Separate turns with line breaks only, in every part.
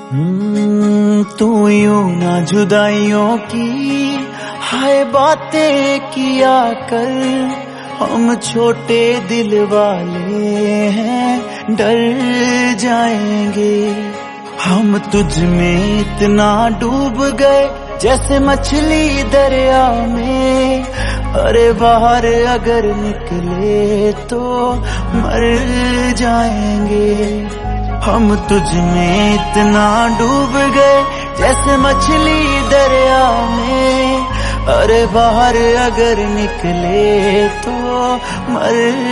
तू यूं ना जुदाइयों की हाय बातें किया कर। हम छोटे दिल वाले हैं, डर जाएंगे। हम तुझ में इतना डूब गए जैसे मछली दरिया में। अरे बाहर अगर निकले तो मर जाएंगे। हम तुझ में इतना डूब गए जैसे मछली दरिया में। अरे बाहर अगर निकले तो मर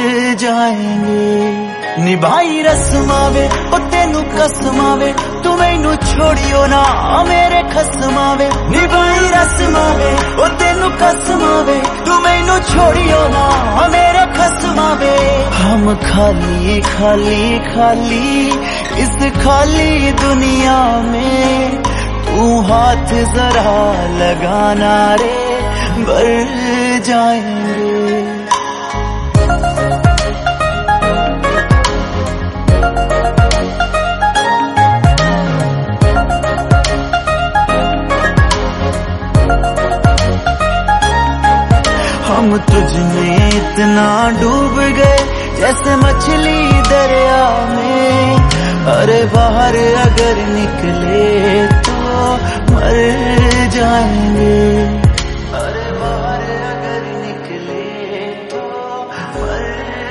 जाएंगे। निभाई रस्मावे ओ तेनू कसमावे, तू मैनू छोड़ियो ना मेरे खसमावे। निभाई रस्मावे ओ तेनू कसमावे, तू मैनू छोड़ियो ना मेरे खसमावे। हम खाली खाली खाली इस खाली दुनिया में, तू हाथ जरा लगाना रे भर जाएंगे। हम तुझ में इतना डूब गए जैसे मछली दरिया में। अरे बाहर अगर निकले तो मर जाएंगे। अरे बाहर अगर निकले तो मर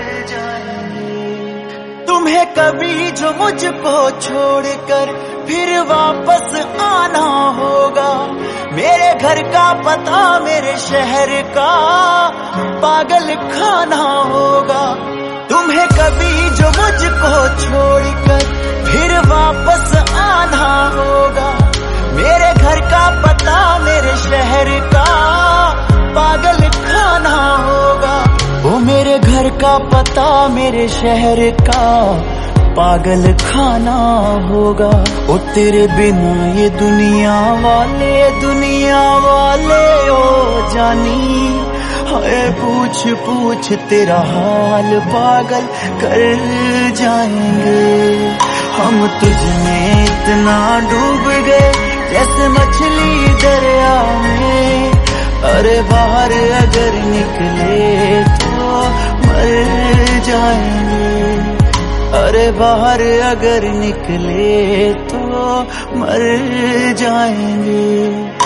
जाएंगे। तुम्हें कभी जो मुझको छोड़कर फिर वापस आना होगा, मेरे घर का पता मेरे शहर का पागल खाना होगा। तुम्हें कभी जो मुझको छोड़कर फिर वापस आना होगा, मेरे घर का पता मेरे शहर का पागल खाना होगा। वो मेरे घर का पता मेरे शहर का पागल खाना होगा। ओ तेरे बिना ये दुनिया वाले ओ जानी, हाय पूछ पूछ तेरा हाल पागल कर जाएंगे। हम तुझ में इतना डूब गए जैसे मछली दरिया में। अरे बाहर अगर निकले तो मर जाएंगे। अरे बाहर अगर निकले तो मर जाएंगे।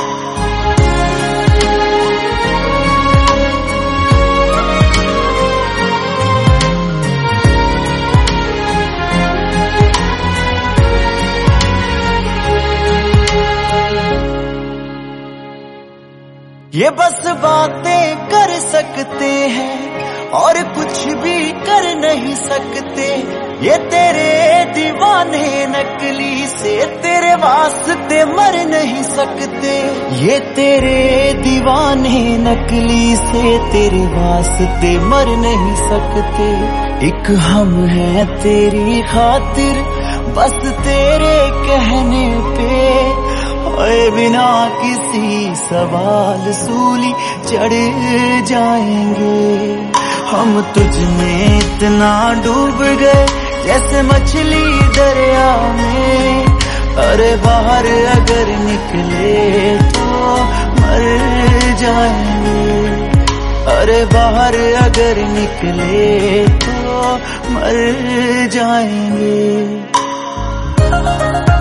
ये बस बातें कर सकते हैं और कुछ भी कर नहीं सकते। ये तेरे दीवाने नकली से तेरे वास्ते मर नहीं सकते। ये तेरे दीवाने नकली से तेरे वास्ते मर नहीं सकते। एक हम हैं तेरी खातिर बस तेरे कहने पे, ओए बिना किसी सवाल सूली चढ़ जाएंगे। हम तुझ में इतना डूब गए जैसे मछली दरिया में। अरे बाहर अगर निकले तो मर जाएंगे। अरे बाहर अगर निकले तो मर जाएंगे।